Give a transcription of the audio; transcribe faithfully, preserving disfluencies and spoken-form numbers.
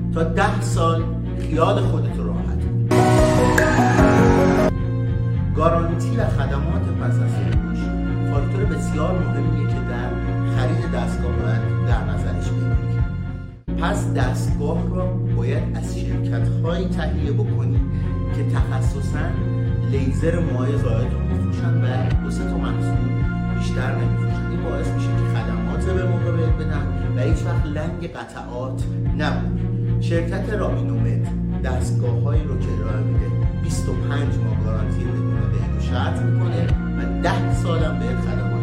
تا ده سال خیال خودت رو راحت کن. گارانتی و خدمات پس از فروش فاکتور بسیار مهمیه که در خرید دستگاه باید در نظرش بگیری. پس دستگاه را باید از شرکت‌هایی تهیه بکنی که تخصصاً لیزر موهای زائد رو می‌فروشن و دو سه تا محصول بیشتر نمی‌فروشن. این باعث میشه که خدمات به موقع بهت بدن و هیچ وقت لنگ قطعات نبود. شرکت رامینومت دستگاه‌هایی رو که ارائه میده بیست و پنج ماه گارانتی بدون قید و شرط میکنه و ده سال هم بهت خدمات